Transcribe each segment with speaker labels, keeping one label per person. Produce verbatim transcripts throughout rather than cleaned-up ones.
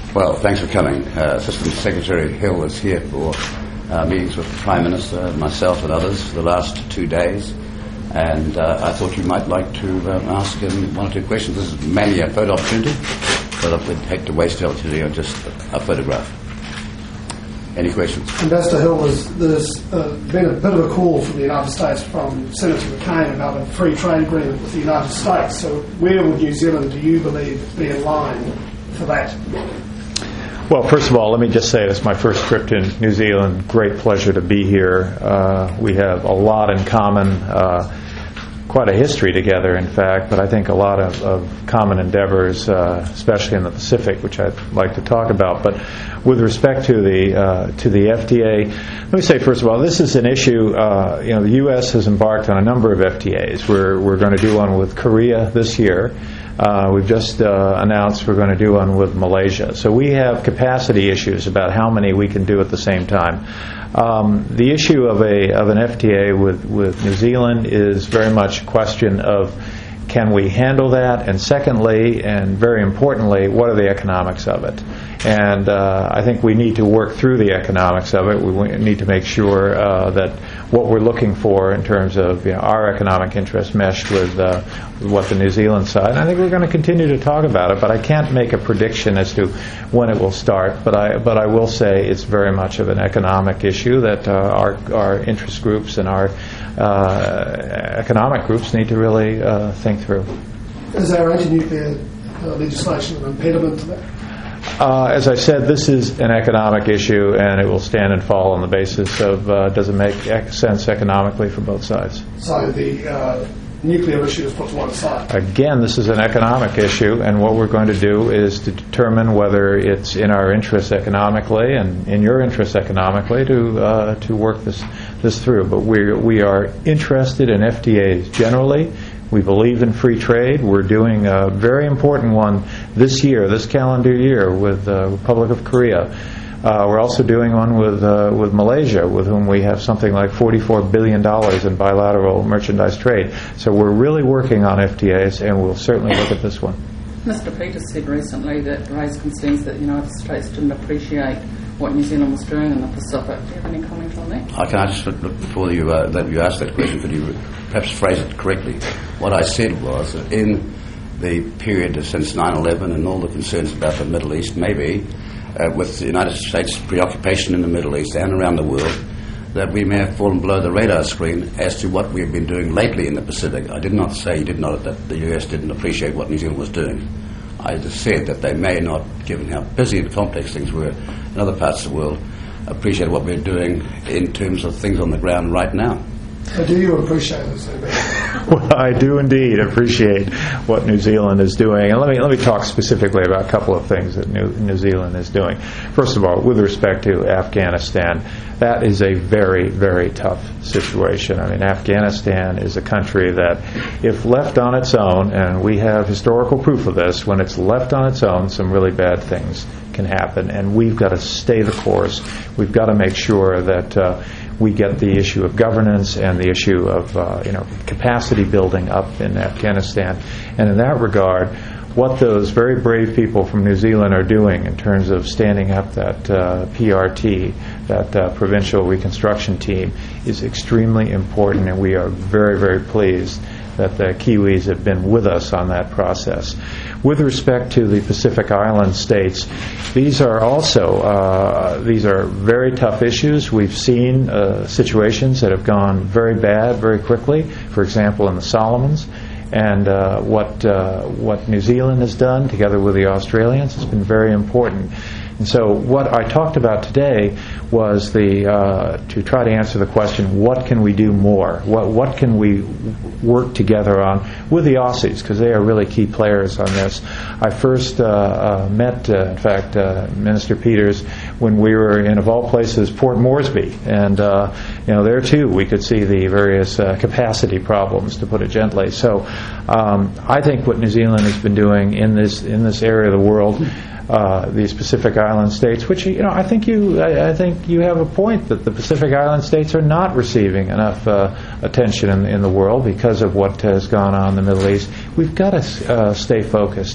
Speaker 1: Well, thanks for coming. Uh, Assistant Secretary Hill is here for uh, meetings with the Prime Minister, myself and others for the last two days. And uh, I thought you might like to um, ask him one or two questions. This is mainly a photo opportunity, but I would hate to waste the opportunity on just a photograph. Any questions?
Speaker 2: Ambassador Hill, there's uh, been a bit of a call from the United States from Senator McCain about a free trade agreement with the United States. So where would New Zealand, do you believe, be in line for that?
Speaker 3: Well, first of all, let me just say it's my first trip to New Zealand. Great pleasure to be here. Uh, we have a lot in common, uh, quite a history together, in fact, but I think a lot of, of common endeavors, uh, especially in the Pacific, which I'd like to talk about. But with respect to the uh, to the F T A, let me say first of all, this is an issue. Uh, you know, the U S has embarked on a number of F T As. We're we're going to do one with Korea this year. Uh, we've just uh, announced we're going to do one with Malaysia. So we have capacity issues about how many we can do at the same time. Um, the issue of a of an F T A with, with New Zealand is very much a question of can we handle that, and secondly, and very importantly, what are the economics of it? And uh, I think we need to work through the economics of it. We need to make sure uh, that what we're looking for in terms of you know, our economic interests mesh with, uh, with what the New Zealand side. And I think we're going to continue to talk about it, but I can't make a prediction as to when it will start. But I but I will say it's very much of an economic issue that uh, our our interest groups and our uh, economic groups need to really uh, think through.
Speaker 2: Is our anti-nuclear uh, legislation an impediment to that?
Speaker 3: Uh, as I said, this is an economic issue, and it will stand and fall on the basis of uh, does it make ec- sense economically for both sides.
Speaker 2: So the uh, nuclear issue is put to one side.
Speaker 3: Again, this is an economic issue, and what we're going to do is to determine whether it's in our interest economically and in your interest economically to uh, to work this this through. But we we are interested in F T As generally. We believe in free trade. We're doing a very important one this year, this calendar year, with the Republic of Korea. Uh, we're also doing one with uh, with Malaysia, with whom we have something like forty-four billion dollars in bilateral merchandise trade. So we're really working on F T As, and we'll certainly look at this one.
Speaker 4: Mister Peters said recently that raised concerns that the United States didn't appreciate what New Zealand was doing in the Pacific. Do you have any comment on that?
Speaker 1: I can I just, before you, uh, that you asked that question, could you perhaps phrase it correctly? What I said was that in the period since nine eleven and all the concerns about the Middle East, maybe uh, with the United States' preoccupation in the Middle East and around the world, that we may have fallen below the radar screen as to what we've been doing lately in the Pacific. I did not say, did not, that the U S didn't appreciate what New Zealand was doing. I just said that they may not, given how busy and complex things were in other parts of the world, appreciate what we're doing in terms of things on the ground right now.
Speaker 2: So do you appreciate this?
Speaker 3: Well, I do indeed appreciate what New Zealand is doing. And let me let me talk specifically about a couple of things that New, New Zealand is doing. First of all, with respect to Afghanistan, that is a very, very tough situation. I mean, Afghanistan is a country that, if left on its own, and we have historical proof of this, when it's left on its own, some really bad things can happen. And we've got to stay the course. We've got to make sure that uh, we get the issue of governance and the issue of uh, you know capacity building up in Afghanistan. And in that regard, what those very brave people from New Zealand are doing in terms of standing up that uh, P R T, that uh, Provincial Reconstruction Team, is extremely important, and we are very, very pleased that the Kiwis have been with us on that process. With respect to the Pacific Island states, these are also uh, these are very tough issues. We've seen uh, situations that have gone very bad very quickly. For example, in the Solomons, and uh, what uh, what New Zealand has done together with the Australians has been very important. And so what I talked about today was the uh, to try to answer the question, what can we do more? What what can we work together on with the Aussies, because they are really key players on this. I first uh, uh, met, uh, in fact, uh, Minister Peters when we were in, of all places, Port Moresby, and uh, you know there too we could see the various uh, capacity problems, to put it gently. So um, I think what New Zealand has been doing in this in this area of the world. Uh, these Pacific Island states, which you know, I think you, I, I think you have a point that the Pacific Island states are not receiving enough uh, attention in, in the world because of what has gone on in the Middle East. We've got to uh, stay focused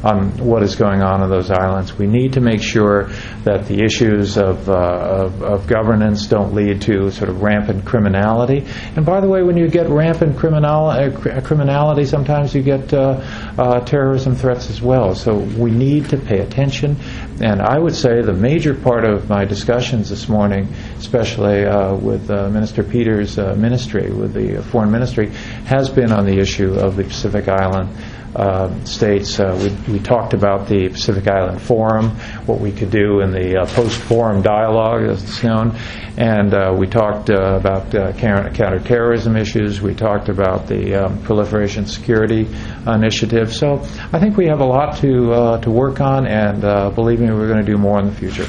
Speaker 3: on what is going on in those islands. We need to make sure that the issues of, uh, of, of governance don't lead to sort of rampant criminality. And by the way, when you get rampant criminal, uh, cr- criminality, sometimes you get uh, uh, terrorism threats as well. So we need to pay attention. And I would say the major part of my discussions this morning, especially uh, with uh, Minister Peters' uh, ministry, with the Foreign Ministry, has been on the issue of the Pacific Island Uh, states. Uh, we, we talked about the Pacific Island Forum, what we could do in the uh, post-forum dialogue, as it's known, and uh, we talked uh, about uh, counter- counterterrorism issues. We talked about the um, proliferation security initiative. So I think we have a lot to uh, to work on, and uh, believe me, we're going to do more in the future.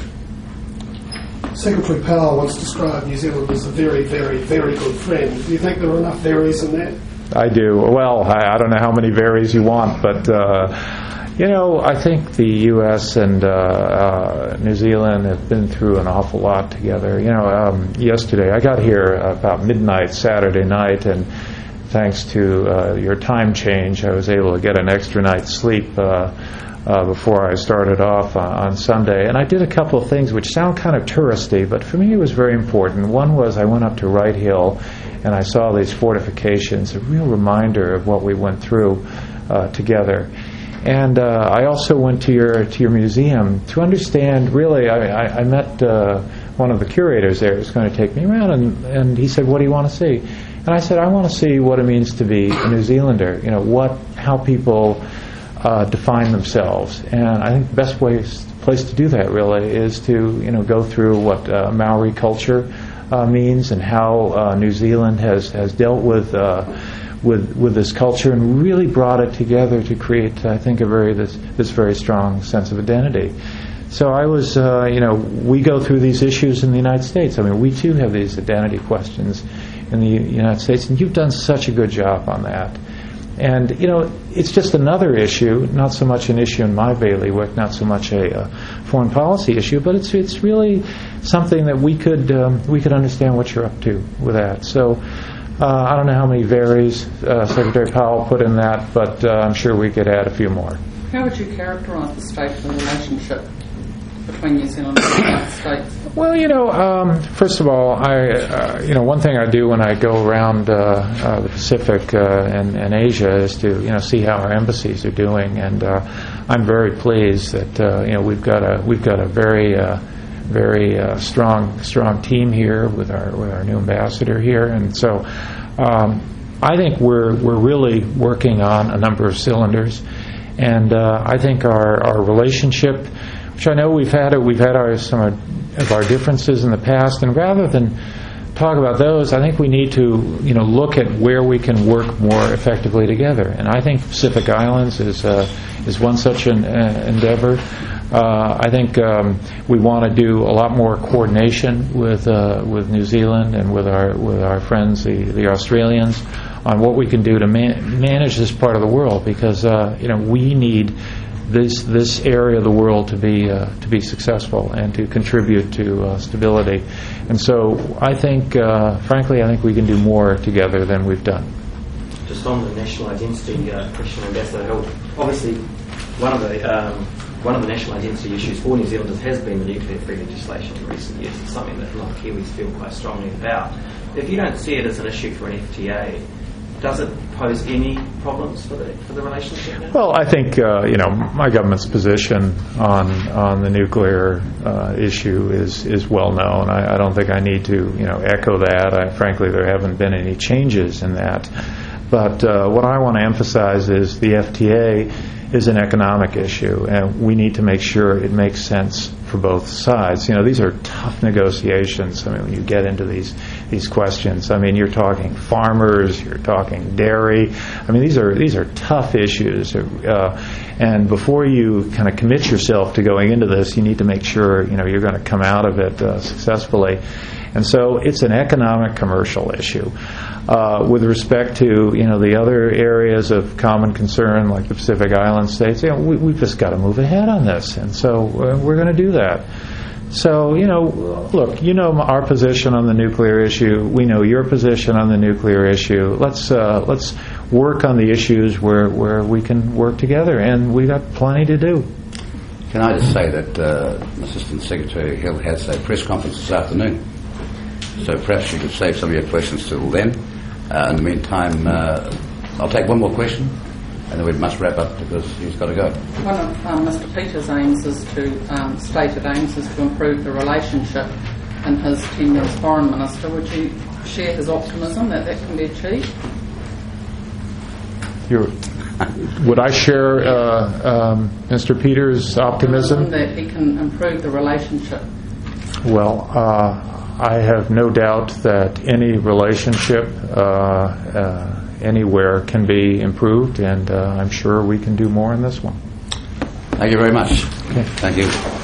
Speaker 2: Secretary Powell once described New Zealand as a very, very, very good friend. Do you think there are enough varies in that?
Speaker 3: I do. Well, I, I don't know how many varies you want, but, uh, you know, I think the U S and uh, uh, New Zealand have been through an awful lot together. You know, um, yesterday, I got here about midnight Saturday night, and thanks to uh, your time change, I was able to get an extra night's sleep uh, uh, before I started off uh, on Sunday. And I did a couple of things which sound kind of touristy, but for me it was very important. One was I went up to Wright Hill, and I saw these fortifications, a real reminder of what we went through uh, together. And uh, I also went to your to your museum to understand, really, I, I, I met uh, one of the curators there who was going to take me around, and, and he said, what do you want to see? And I said, I want to see what it means to be a New Zealander, you know, what, how people uh, define themselves. And I think the best place, place to do that, really, is to, you know, go through what uh, Maori culture Uh, means and how uh, New Zealand has, has dealt with uh, with with this culture and really brought it together to create, I think, a very this this very strong sense of identity. So I was, uh, you know, we go through these issues in the United States. I mean, we too have these identity questions in the United States, and you've done such a good job on that. And, you know, it's just another issue, not so much an issue in my bailiwick, not so much a uh, foreign policy issue, but it's it's really something that we could um, we could understand what you're up to with that. So uh, I don't know how many varies uh, Secretary Powell put in that, but uh, I'm sure we could add a few more.
Speaker 4: How would you characterise the state of the relationship between New Zealand and the United States?
Speaker 3: Well, you know, um, first of all, I, uh, you know, one thing I do when I go around uh, uh, the Pacific uh, and, and Asia is to, you know, see how our embassies are doing, and uh, I'm very pleased that uh, you know we've got a we've got a very uh, very uh, strong strong team here with our with our new ambassador here, and so um, I think we're we're really working on a number of cylinders, and uh, I think our our relationship, which I know we've had it, we've had our some of our differences in the past, and rather than talk about those, I think we need to, you know, look at where we can work more effectively together. And I think Pacific Islands is uh, is one such an uh, endeavor. Uh, I think um, we want to do a lot more coordination with uh, with New Zealand and with our with our friends, the, the Australians, on what we can do to man- manage this part of the world, because uh, you know we need this this area of the world to be uh, to be successful and to contribute to uh, stability. And so I think, uh, frankly, I think we can do more together than we've done.
Speaker 5: Just on the national identity uh, question, Ambassador Hill, obviously one of the um, one of the national identity issues for New Zealanders has been the nuclear-free legislation in recent years. It's something that a lot of Kiwis feel quite strongly about. If you don't see it as an issue for an F T A, does it pose any problems for the for the relationship now?
Speaker 3: Well, I think uh, you know my government's position on on the nuclear uh, issue is is well known. I, I don't think I need to you know echo that. I, frankly, there haven't been any changes in that. But uh, what I want to emphasize is the F T A is an economic issue, and we need to make sure it makes sense for both sides. You know, these are tough negotiations. I mean, when you get into these these questions, I mean, you're talking farmers, you're talking dairy. I mean, these are these are tough issues. Uh, and before you kind of commit yourself to going into this, you need to make sure you know you're going to come out of it uh, successfully. And so it's an economic commercial issue. Uh, with respect to you know the other areas of common concern like the Pacific Island states, you know, we, we've just got to move ahead on this, and so uh, we're going to do that. So, you know, look, you know our position on the nuclear issue. We know your position on the nuclear issue. Let's uh, let's work on the issues where, where we can work together, and we got plenty to do.
Speaker 1: Can I just say that uh, Assistant Secretary Hill has a press conference this afternoon, so perhaps you could save some of your questions till then. Uh, in the meantime, uh, I'll take one more question, and then we must wrap up because he's got to go.
Speaker 4: One of um, Mister Peters' aims is to, um, stated aims is to improve the relationship in his tenure as Foreign Minister. Would you share his optimism that that can be achieved?
Speaker 3: You're, would I share uh, um, Mister Peters' optimism?
Speaker 4: That he can improve the relationship.
Speaker 3: Well, uh, I have no doubt that any relationship uh, uh, anywhere can be improved, and uh, I'm sure we can do more in this one.
Speaker 1: Thank you very much.
Speaker 3: Okay.
Speaker 1: Thank you.